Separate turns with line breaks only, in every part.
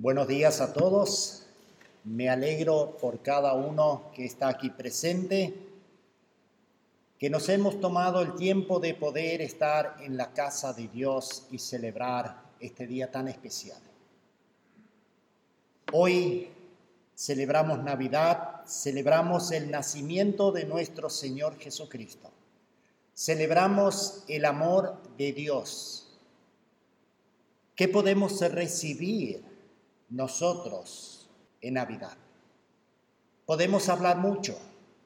Buenos días a todos. Me alegro por cada uno que está aquí presente, que nos hemos tomado el tiempo de poder estar en la casa de Dios y celebrar este día tan especial. Hoy celebramos Navidad, celebramos el nacimiento de nuestro Señor Jesucristo. Celebramos el amor de Dios. ¿Qué podemos recibir nosotros en Navidad? Podemos hablar mucho.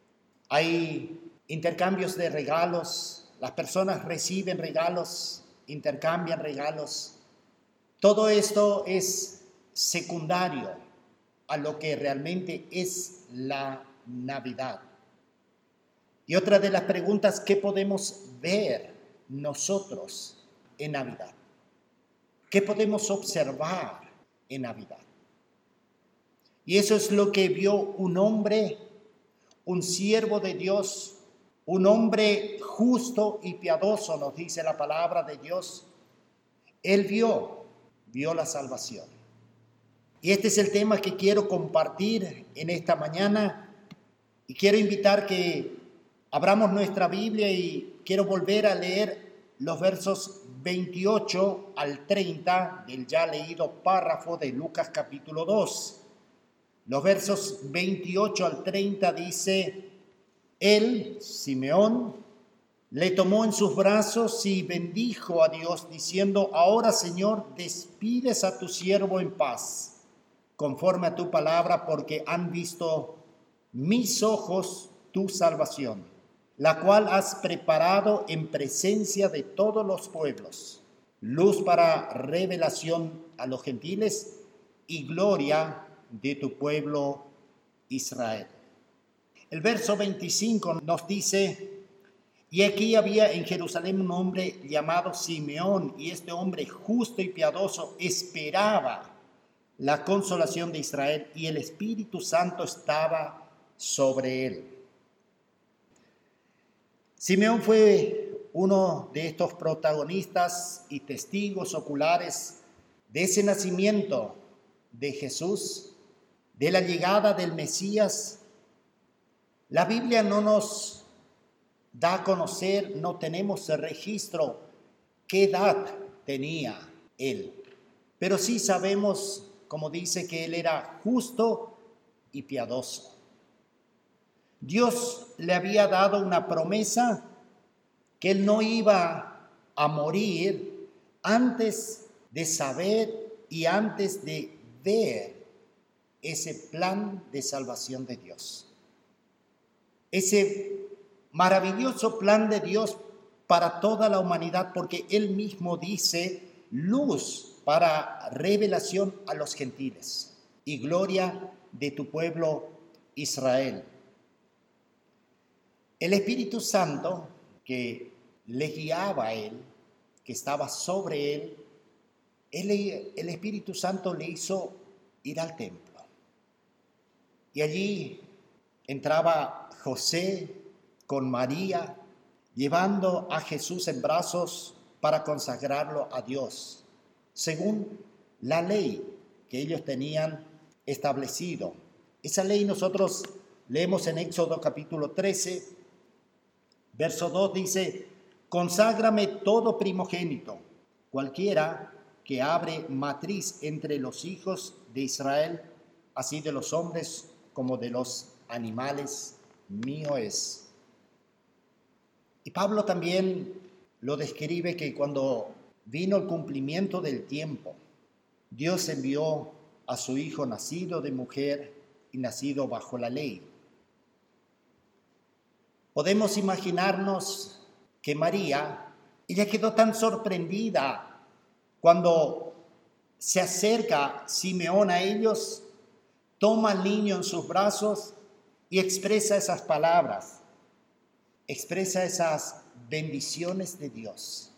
Hay intercambios de regalos, las personas reciben regalos, intercambian regalos. Todo esto es secundario a lo que realmente es la Navidad. Y otra de las preguntas, ¿qué podemos ver nosotros en Navidad? ¿Qué podemos observar en Navidad? Y eso es lo que vio un hombre, un siervo de Dios, un hombre justo y piadoso, nos dice la palabra de Dios. Él vio la salvación. Y este es el tema que quiero compartir en esta mañana. Y quiero invitar que abramos nuestra Biblia y quiero volver a leer los versos 28 al 30 del ya leído párrafo de Lucas capítulo 2. Los versos 28 al 30 dice: Él, Simeón, le tomó en sus brazos y bendijo a Dios, diciendo: Ahora, Señor, despides a tu siervo en paz, conforme a tu palabra, porque han visto mis ojos tu salvación, la cual has preparado en presencia de todos los pueblos, luz para revelación a los gentiles y gloria de tu pueblo Israel. El verso 25 nos dice: Y aquí había en Jerusalén un hombre llamado Simeón, y este hombre justo y piadoso esperaba la consolación de Israel, y el Espíritu Santo estaba sobre él. Simeón fue uno de estos protagonistas y testigos oculares de ese nacimiento de Jesús, de la llegada del Mesías. La Biblia no nos da a conocer, no tenemos el registro qué edad tenía él, pero sí sabemos, como dice, que él era justo y piadoso. Dios le había dado una promesa que él no iba a morir antes de saber y antes de ver ese plan de salvación de Dios. Ese maravilloso plan de Dios para toda la humanidad, porque él mismo dice: luz para revelación a los gentiles y gloria de tu pueblo Israel. El Espíritu Santo que le guiaba a él, que estaba sobre él, el Espíritu Santo le hizo ir al templo. Y allí entraba José con María, llevando a Jesús en brazos para consagrarlo a Dios, según la ley que ellos tenían establecido. Esa ley nosotros leemos en Éxodo capítulo 13, verso 2 dice: Conságrame todo primogénito, cualquiera que abre matriz entre los hijos de Israel, así de los hombres como de los animales, mío es. Y Pablo también lo describe que cuando vino el cumplimiento del tiempo, Dios envió a su hijo nacido de mujer y nacido bajo la ley. Podemos imaginarnos que María, ella quedó tan sorprendida cuando se acerca Simeón a ellos, toma al niño en sus brazos y expresa esas palabras, expresa esas bendiciones de Dios.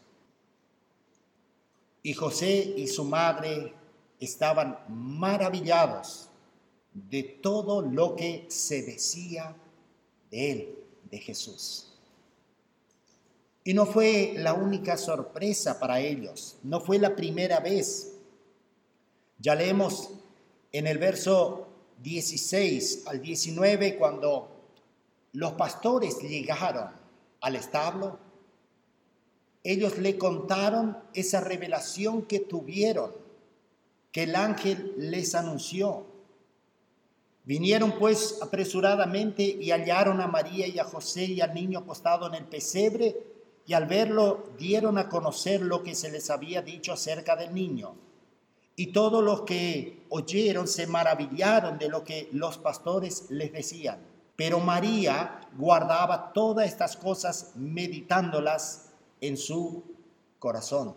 Y José y su madre estaban maravillados de todo lo que se decía de él, de Jesús. Y no fue la única sorpresa para ellos, no fue la primera vez. Ya leemos En el verso 16 al 19, cuando los pastores llegaron al establo, ellos le contaron esa revelación que tuvieron, que el ángel les anunció. Vinieron pues apresuradamente y hallaron a María y a José y al niño acostado en el pesebre, y al verlo dieron a conocer lo que se les había dicho acerca del niño. Y todos los que oyeron se maravillaron de lo que los pastores les decían. Pero María guardaba todas estas cosas, meditándolas en su corazón.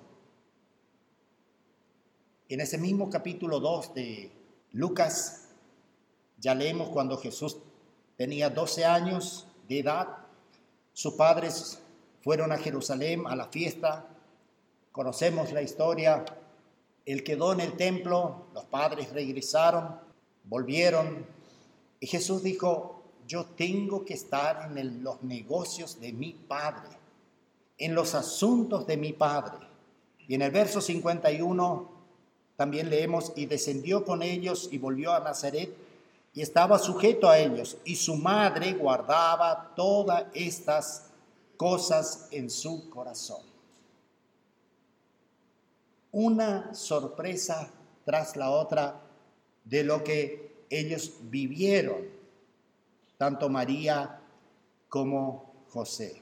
En ese mismo capítulo 2 de Lucas, ya leemos cuando Jesús tenía 12 años de edad, sus padres fueron a Jerusalén a la fiesta. Conocemos la historia. Él quedó en el templo, los padres regresaron, volvieron, y Jesús dijo: yo tengo que estar en los negocios de mi Padre, en los asuntos de mi Padre. Y en el verso 51 también leemos: y descendió con ellos y volvió a Nazaret, y estaba sujeto a ellos, y su madre guardaba todas estas cosas en su corazón. Una sorpresa tras la otra de lo que ellos vivieron, tanto María como José.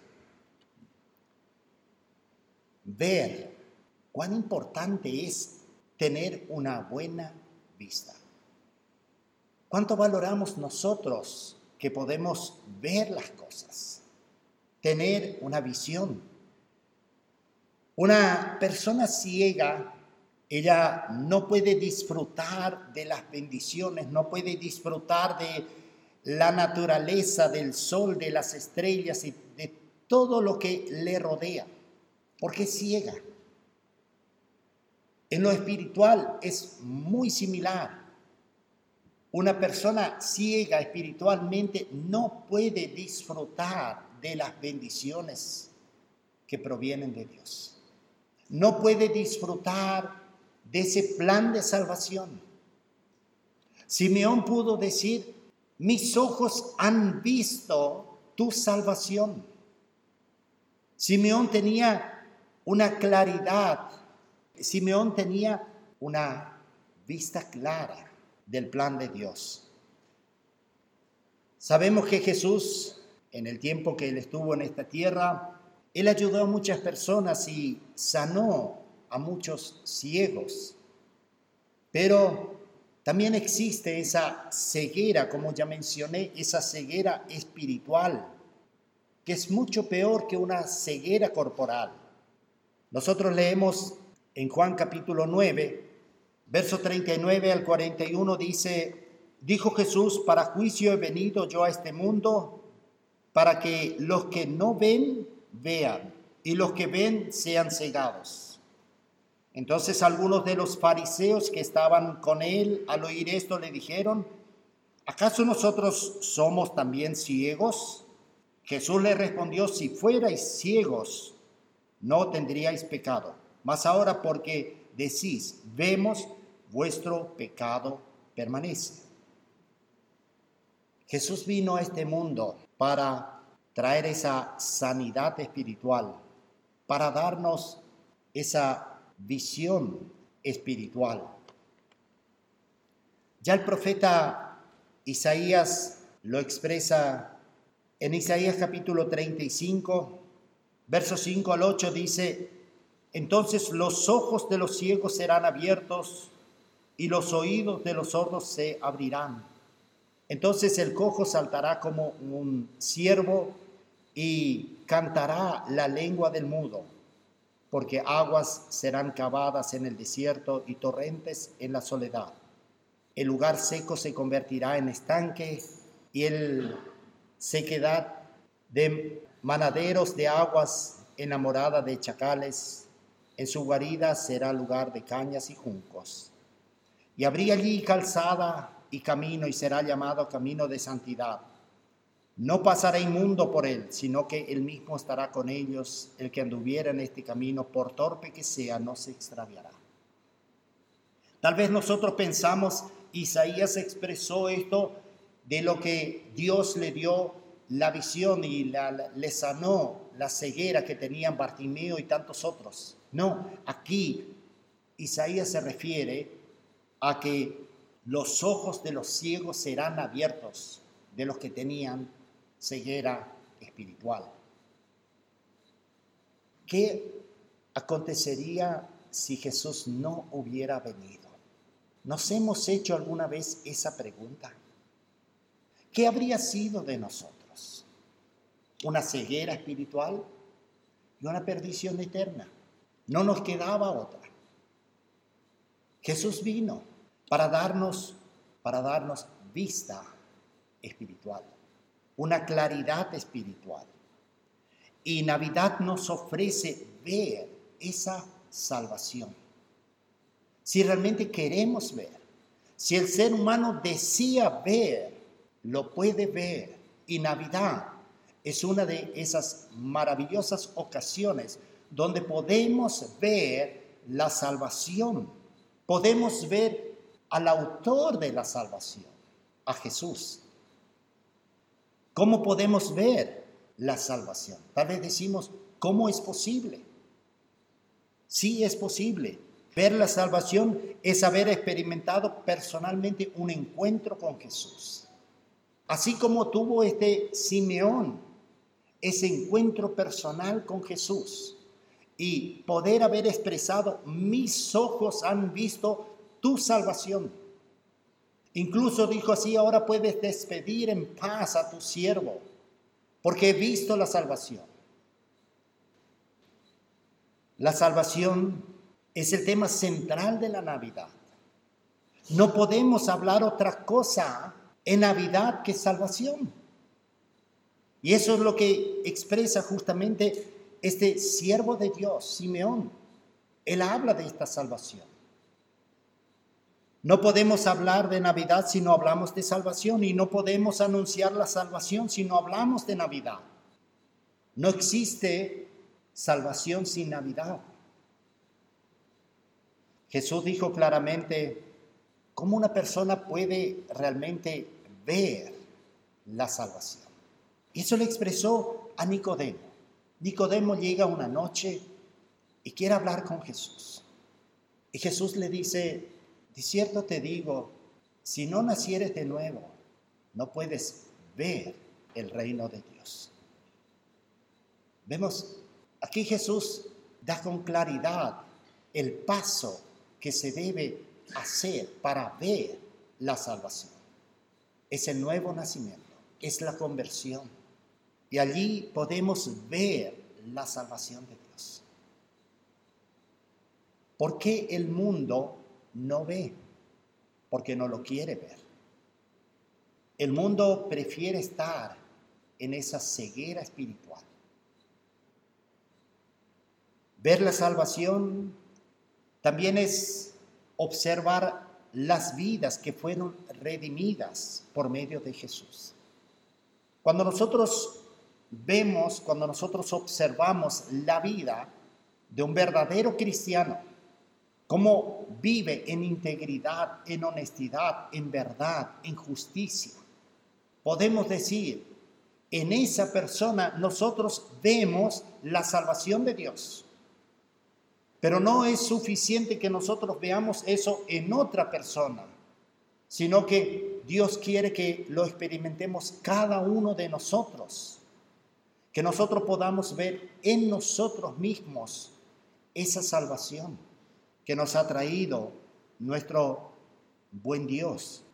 Ver cuán importante es tener una buena vista. ¿Cuánto valoramos nosotros que podemos ver las cosas? Tener una visión. Una persona ciega, ella no puede disfrutar de las bendiciones, no puede disfrutar de la naturaleza, del sol, de las estrellas y de todo lo que le rodea, porque es ciega. En lo espiritual es muy similar. Una persona ciega espiritualmente no puede disfrutar de las bendiciones que provienen de Dios. No puede disfrutar de ese plan de salvación. Simeón pudo decir: mis ojos han visto tu salvación. Simeón tenía una claridad, Simeón tenía una vista clara del plan de Dios. Sabemos que Jesús, en el tiempo que él estuvo en esta tierra, él ayudó a muchas personas y sanó a muchos ciegos. Pero también existe esa ceguera, como ya mencioné, esa ceguera espiritual, que es mucho peor que una ceguera corporal. Nosotros leemos en Juan capítulo 9, verso 39 al 41, dice: dijo Jesús: para juicio he venido yo a este mundo, para que los que no ven, vean, y los que ven sean cegados. Entonces algunos de los fariseos que estaban con él, al oír esto, le dijeron: ¿acaso nosotros somos también ciegos? Jesús le respondió: si fuerais ciegos, no tendríais pecado. Mas ahora, porque decís, vemos, vuestro pecado permanece. Jesús vino a este mundo para traer esa sanidad espiritual, para darnos esa visión espiritual. Ya el profeta Isaías lo expresa en Isaías capítulo 35, versos 5 al 8, dice: entonces los ojos de los ciegos serán abiertos y los oídos de los sordos se abrirán. Entonces el cojo saltará como un ciervo y cantará la lengua del mudo, porque aguas serán cavadas en el desierto y torrentes en la soledad. El lugar seco se convertirá en estanque y el sequedad de manaderos de aguas enamorada de chacales. En su guarida será lugar de cañas y juncos. Y habría allí calzada y camino, y será llamado camino de santidad. No pasará inmundo por él, sino que él mismo estará con ellos. El que anduviera en este camino, por torpe que sea, no se extraviará. Tal vez nosotros pensamos Isaías expresó esto de lo que Dios le dio la visión y le sanó la ceguera que tenían Bartimeo y tantos otros. No, aquí Isaías se refiere a que los ojos de los ciegos serán abiertos, de los que tenían ceguera espiritual. ¿Qué acontecería si Jesús no hubiera venido? ¿Nos hemos hecho alguna vez esa pregunta? ¿Qué habría sido de nosotros? ¿Una ceguera espiritual y una perdición eterna? No nos quedaba otra. Jesús vino para darnos vista espiritual, una claridad espiritual. Y Navidad nos ofrece ver esa salvación. Si realmente queremos ver, si el ser humano desea ver, lo puede ver. Y Navidad es una de esas maravillosas ocasiones donde podemos ver la salvación. Podemos ver al autor de la salvación, a Jesús. ¿Cómo podemos ver la salvación? Tal vez decimos, ¿cómo es posible? Sí es posible. Ver la salvación es haber experimentado personalmente un encuentro con Jesús. Así como tuvo Simeón ese encuentro personal con Jesús y poder haber expresado, mis ojos han visto tu salvación. Incluso dijo así, ahora puedes despedir en paz a tu siervo, porque he visto la salvación. La salvación es el tema central de la Navidad. No podemos hablar otra cosa en Navidad que salvación. Y eso es lo que expresa justamente este siervo de Dios, Simeón. Él habla de esta salvación. No podemos hablar de Navidad si no hablamos de salvación, y no podemos anunciar la salvación si no hablamos de Navidad. No existe salvación sin Navidad. Jesús dijo claramente cómo una persona puede realmente ver la salvación. Y eso le expresó a Nicodemo. Nicodemo llega una noche y quiere hablar con Jesús. Y Jesús le dice, de cierto te digo, si no nacieres de nuevo, no puedes ver el reino de Dios. Vemos, aquí Jesús da con claridad el paso que se debe hacer para ver la salvación. Es el nuevo nacimiento, es la conversión. Y allí podemos ver la salvación de Dios. ¿Por qué el mundo no ve? Porque no lo quiere ver. El mundo prefiere estar en esa ceguera espiritual. Ver la salvación también es observar las vidas que fueron redimidas por medio de Jesús. Cuando nosotros vemos, cuando nosotros observamos la vida de un verdadero cristiano, cómo vive en integridad, en honestidad, en verdad, en justicia, podemos decir, en esa persona nosotros vemos la salvación de Dios. Pero no es suficiente que nosotros veamos eso en otra persona, sino que Dios quiere que lo experimentemos cada uno de nosotros, que nosotros podamos ver en nosotros mismos esa salvación que nos ha traído nuestro buen Dios.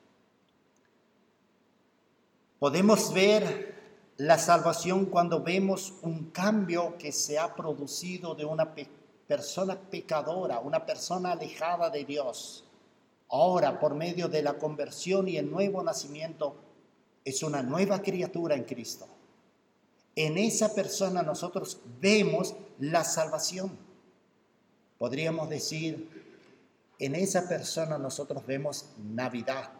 Podemos ver la salvación cuando vemos un cambio que se ha producido de una persona pecadora, una persona alejada de Dios. Ahora, por medio de la conversión y el nuevo nacimiento, es una nueva criatura en Cristo. En esa persona nosotros vemos la salvación. Podríamos decir, en esa persona nosotros vemos Navidad.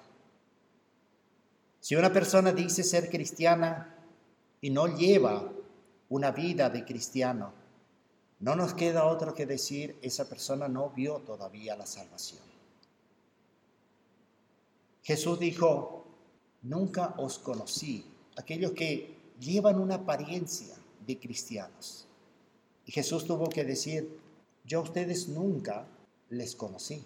Si una persona dice ser cristiana y no lleva una vida de cristiano, no nos queda otro que decir, esa persona no vio todavía la salvación. Jesús dijo, nunca os conocí, aquellos que llevan una apariencia de cristianos. Y Jesús tuvo que decir, yo a ustedes nunca les conocí.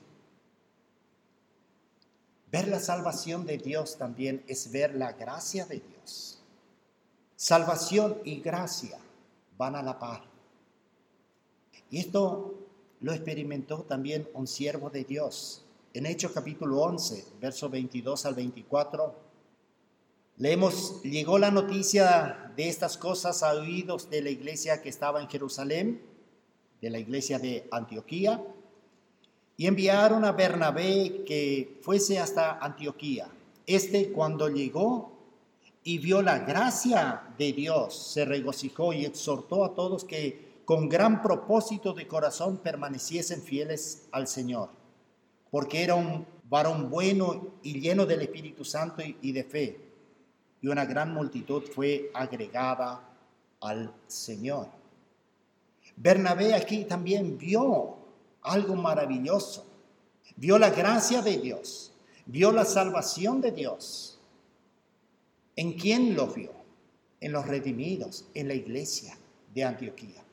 Ver la salvación de Dios también es ver la gracia de Dios. Salvación y gracia van a la par. Y esto lo experimentó también un siervo de Dios. En Hechos capítulo 11, versos 22 al 24, leemos, llegó la noticia de estas cosas a oídos de la iglesia que estaba en Jerusalén, de la iglesia de Antioquía, y enviaron a Bernabé que fuese hasta Antioquía. Cuando llegó y vio la gracia de Dios, se regocijó y exhortó a todos que con gran propósito de corazón permaneciesen fieles al Señor, porque era un varón bueno y lleno del Espíritu Santo y de fe, y una gran multitud fue agregada al Señor. Bernabé aquí también vio algo maravilloso, vio la gracia de Dios, vio la salvación de Dios. ¿En quién lo vio? En los redimidos, en la iglesia de Antioquía.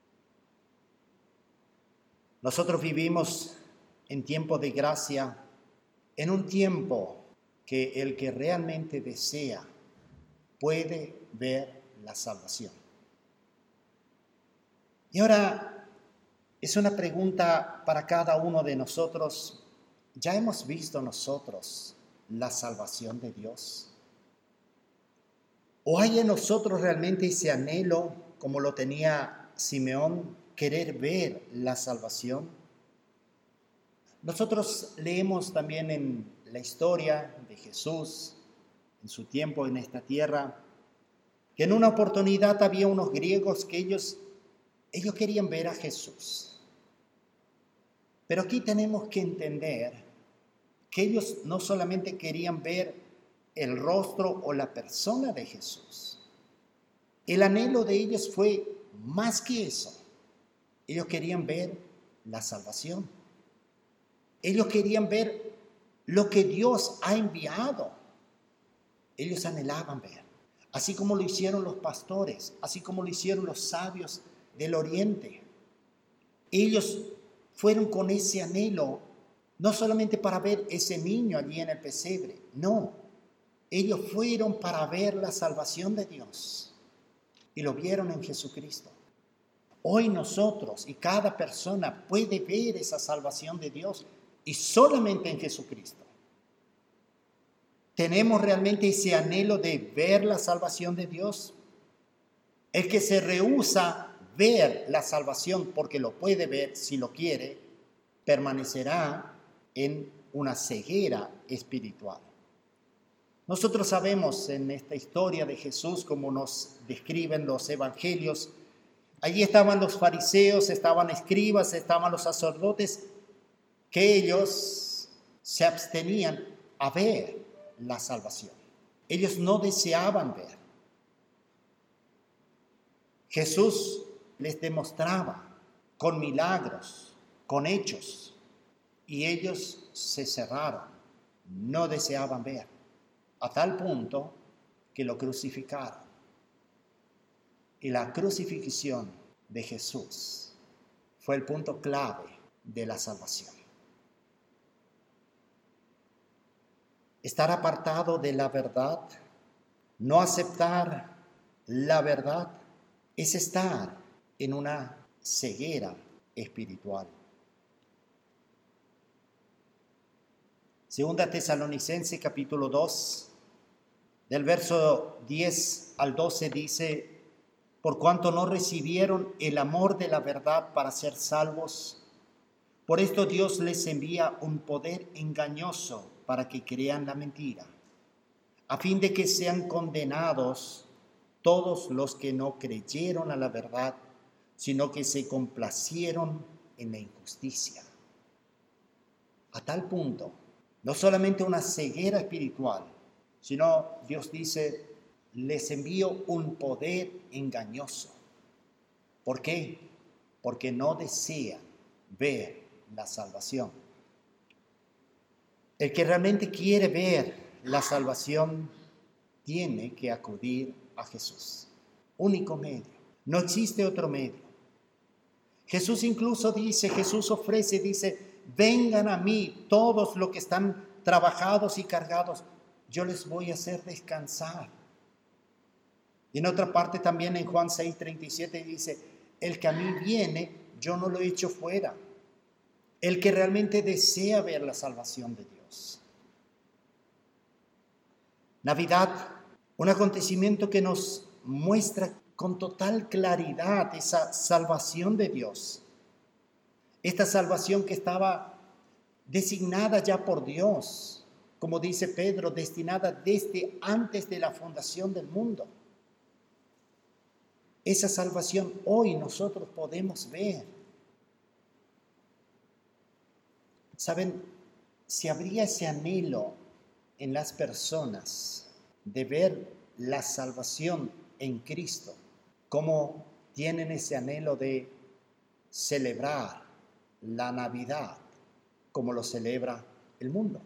Nosotros vivimos en tiempo de gracia, en un tiempo que el que realmente desea puede ver la salvación. Y ahora es una pregunta para cada uno de nosotros. ¿Ya hemos visto nosotros la salvación de Dios? ¿O hay en nosotros realmente ese anhelo, como lo tenía Simeón, querer ver la salvación? Nosotros leemos también en la historia de Jesús, en su tiempo en esta tierra, que en una oportunidad había unos griegos que ellos querían ver a Jesús. Pero aquí tenemos que entender que ellos no solamente querían ver el rostro o la persona de Jesús. El anhelo de ellos fue más que eso. Ellos querían ver la salvación. Ellos querían ver lo que Dios ha enviado. Ellos anhelaban ver. Así como lo hicieron los pastores, así como lo hicieron los sabios del oriente. Ellos fueron con ese anhelo, no solamente para ver ese niño allí en el pesebre, no. Ellos fueron para ver la salvación de Dios y lo vieron en Jesucristo. Hoy nosotros y cada persona puede ver esa salvación de Dios y solamente en Jesucristo. ¿Tenemos realmente ese anhelo de ver la salvación de Dios? El que se rehúsa ver la salvación porque lo puede ver si lo quiere, permanecerá en una ceguera espiritual. Nosotros sabemos en esta historia de Jesús, como nos describen los evangelios, allí estaban los fariseos, estaban escribas, estaban los sacerdotes, que ellos se abstenían a ver la salvación. Ellos no deseaban ver. Jesús les demostraba con milagros, con hechos, y ellos se cerraron, no deseaban ver, a tal punto que lo crucificaron. Y la crucifixión de Jesús fue el punto clave de la salvación. Estar apartado de la verdad, no aceptar la verdad, es estar en una ceguera espiritual. Segunda Tesalonicenses capítulo 2, del verso 10 al 12 dice, por cuanto no recibieron el amor de la verdad para ser salvos, por esto Dios les envía un poder engañoso para que crean la mentira, a fin de que sean condenados todos los que no creyeron a la verdad, sino que se complacieron en la injusticia. A tal punto, no solamente una ceguera espiritual, sino Dios dice, les envío un poder engañoso. ¿Por qué? Porque no desean ver la salvación. El que realmente quiere ver la salvación tiene que acudir a Jesús. Único medio. No existe otro medio. Jesús incluso dice, Jesús ofrece, dice, vengan a mí todos los que están trabajados y cargados, yo les voy a hacer descansar. Y en otra parte también en Juan 6:37 dice, el que a mí viene, yo no lo echo fuera. El que realmente desea ver la salvación de Dios. Navidad, un acontecimiento que nos muestra con total claridad esa salvación de Dios. Esta salvación que estaba designada ya por Dios, como dice Pedro, destinada desde antes de la fundación del mundo. Esa salvación hoy nosotros podemos ver. ¿Saben? Si habría ese anhelo en las personas de ver la salvación en Cristo, como tienen ese anhelo de celebrar la Navidad como lo celebra el mundo.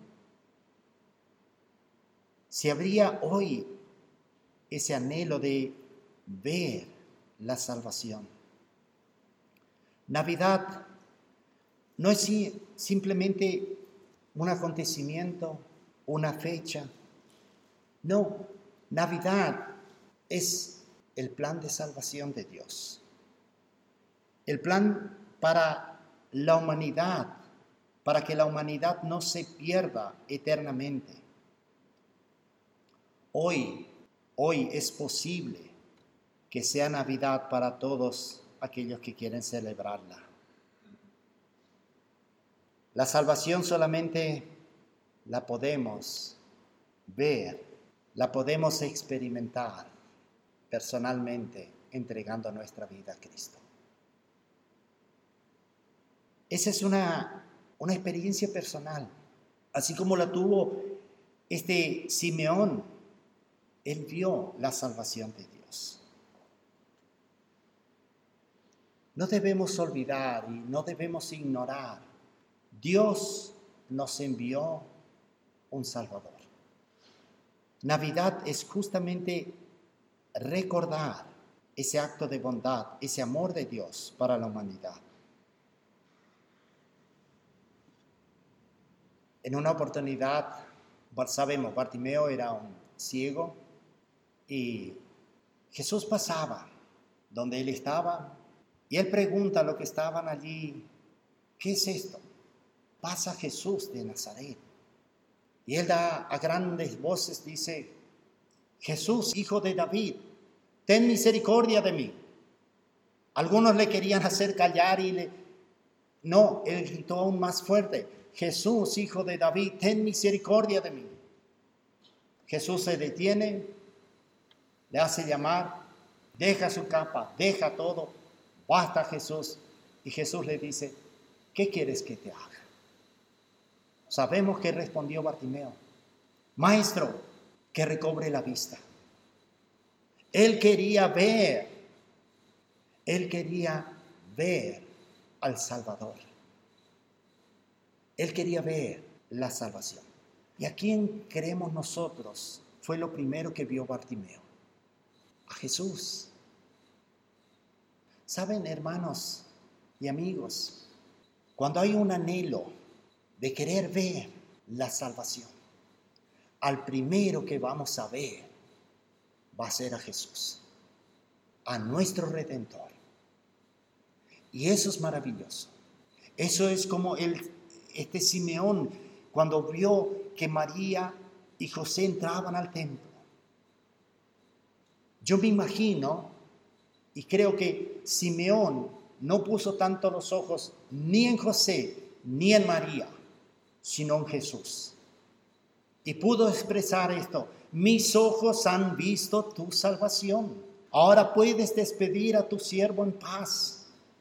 Si habría hoy ese anhelo de ver la salvación. Navidad no es simplemente un acontecimiento, una fecha. No, Navidad es el plan de salvación de Dios. El plan para la humanidad, para que la humanidad no se pierda eternamente. Hoy es posible que sea Navidad para todos aquellos que quieren celebrarla. La salvación solamente la podemos ver, la podemos experimentar personalmente entregando nuestra vida a Cristo. Esa es una experiencia personal, así como la tuvo este Simeón. Él vio la salvación de Dios. No debemos olvidar y no debemos ignorar. Dios nos envió un Salvador. Navidad es justamente recordar ese acto de bondad, ese amor de Dios para la humanidad. En una oportunidad, sabemos, Bartimeo era un ciego y Jesús pasaba donde él estaba y él pregunta a los que estaban allí, ¿qué es esto? Pasa Jesús de Nazaret. Y él da a grandes voces, dice, Jesús, hijo de David, ten misericordia de mí. Algunos le querían hacer callar no, él gritó aún más fuerte, Jesús, hijo de David, ten misericordia de mí. Jesús se detiene, le hace llamar, deja su capa, deja todo, basta Jesús. Y Jesús le dice, ¿qué quieres que te haga? Sabemos que respondió Bartimeo, Maestro, que recobre la vista. Él quería ver al Salvador. Él quería ver la salvación. ¿Y a quién creemos nosotros? Fue lo primero que vio Bartimeo. A Jesús. ¿Saben, hermanos y amigos? Cuando hay un anhelo de querer ver la salvación, al primero que vamos a ver va a ser a Jesús, a nuestro Redentor. Y eso es maravilloso. Eso es como este Simeón, cuando vio que María y José entraban al templo. Yo me imagino, y creo que Simeón no puso tanto los ojos ni en José ni en María, sino en Jesús. Y pudo expresar esto, mis ojos han visto tu salvación. Ahora puedes despedir a tu siervo en paz.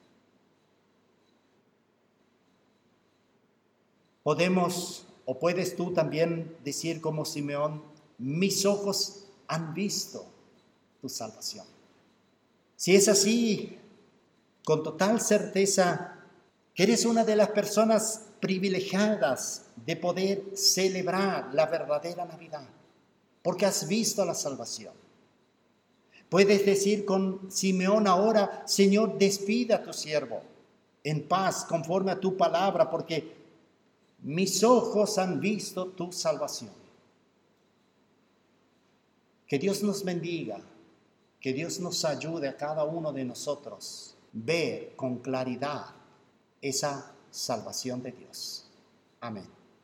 Podemos, o puedes tú también decir como Simeón, mis ojos han visto tu salvación. Si es así, con total certeza, que eres una de las personas privilegiadas de poder celebrar la verdadera Navidad, porque has visto la salvación. Puedes decir con Simeón ahora: Señor, despide a tu siervo en paz, conforme a tu palabra, porque mis ojos han visto tu salvación. Que Dios nos bendiga, que Dios nos ayude a cada uno de nosotros ver con claridad esa salvación de Dios. Amén.